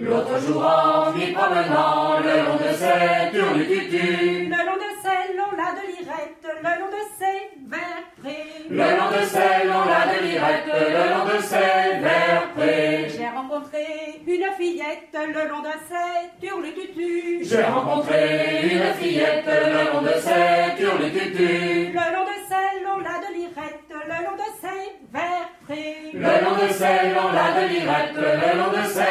L'autre jour en m'y promenant, le long de ces turlututus, le long de ces longs-là de lirette, le long de ces verts prés, le long de ces longs-là de lirette, le long de ces verts prés, j'ai rencontré une fillette le long de ces turlututus, j'ai rencontré une fillette le long de ces turlututus, le long de ces longs-là de lirette, le long de ces verts prés, le long de ces longs-là de lirette, le long de ces